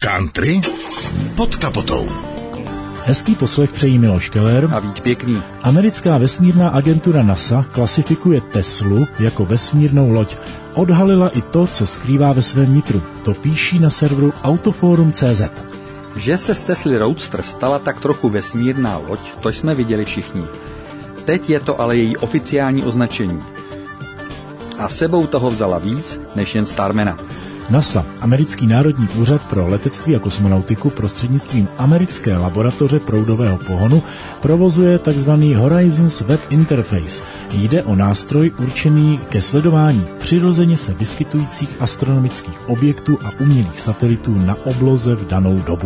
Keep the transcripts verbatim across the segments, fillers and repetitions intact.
Country pod kapotou. Hezký poslech přejí Miloš Keller a Vít Pěkný. Americká vesmírná agentura NASA klasifikuje Teslu jako vesmírnou loď. Odhalila i to, co skrývá ve svém nitru. To píší na serveru autoforum tečka cé zet. Že se z Tesly Roadster stala tak trochu vesmírná loď, to jsme viděli všichni. Teď je to ale její oficiální označení. A sebou toho vzala víc než jen Starmana. NASA, americký národní úřad pro letectví a kosmonautiku, prostřednictvím americké laboratoře proudového pohonu provozuje tzv. Horizons Web Interface. Jde o nástroj určený ke sledování přirozeně se vyskytujících astronomických objektů a umělých satelitů na obloze v danou dobu.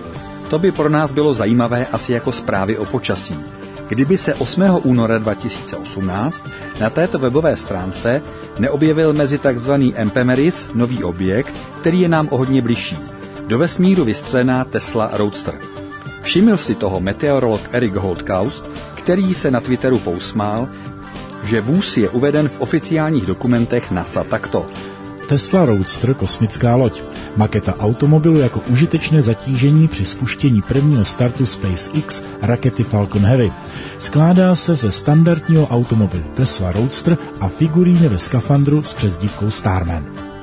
To by pro nás bylo zajímavé asi jako zprávy o počasí. Kdyby se osmého února dva tisíce osmnáct na této webové stránce neobjevil mezi tzv. Ephemeris nový objekt, který je nám o hodně bližší. Do vesmíru vystřelená Tesla Roadster. Všiml si toho meteorolog Eric Holthaus, který se na Twitteru pousmál, že vůz je uveden v oficiálních dokumentech NASA takto. Tesla Roadster, kosmická loď. Maketa automobilu jako užitečné zatížení při spuštění prvního startu SpaceX rakety Falcon Heavy. Skládá se ze standardního automobilu Tesla Roadster a figuríny ve skafandru s přezdívkou Starman.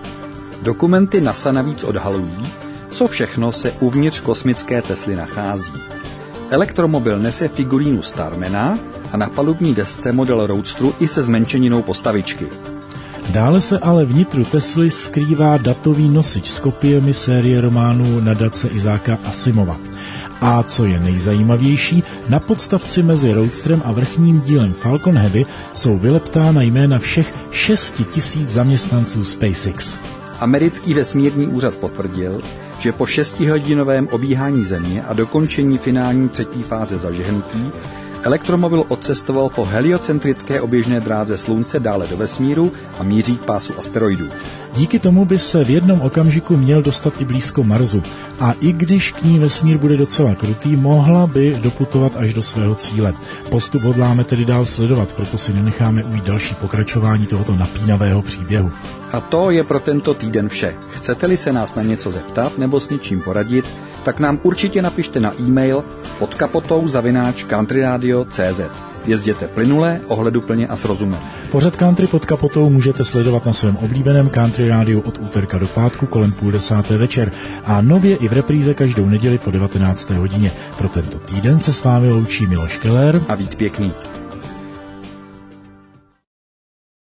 Dokumenty NASA navíc odhalují, co všechno se uvnitř kosmické Tesly nachází. Elektromobil nese figurínu Starmana a na palubní desce model Roadsteru i se zmenšeninou postavičky. Dále se ale vnitru Tesly skrývá datový nosič s kopiemi série románů nadace Izáka Asimova. A co je nejzajímavější, na podstavci mezi Roadsterem a vrchním dílem Falcon Heavy jsou vyleptána jména všech šesti tisíc zaměstnanců SpaceX. Americký vesmírný úřad potvrdil, že po šestihodinovém obíhání Země a dokončení finální třetí fáze zažehnutí elektromobil odcestoval po heliocentrické oběžné dráze Slunce dále do vesmíru a míří k pásu asteroidů. Díky tomu by se v jednom okamžiku měl dostat i blízko Marsu. A i když k ní vesmír bude docela krutý, mohla by doputovat až do svého cíle. Postup hodláme tedy dál sledovat, proto si nenecháme ujít další pokračování tohoto napínavého příběhu. A to je pro tento týden vše. Chcete-li se nás na něco zeptat nebo s něčím poradit, tak nám určitě napište na e-mail pod kapotou zavináč countryradio tečka cé zet. Jezděte plynule, ohleduplně a s rozumem. Pořad Country pod kapotou můžete sledovat na svém oblíbeném Country rádiu od úterka do pátku kolem půl desáté večer a nově i v repríze každou neděli po devatenácté hodině. Pro tento týden se s vámi loučí Miloš Keller a Vít Pěkný.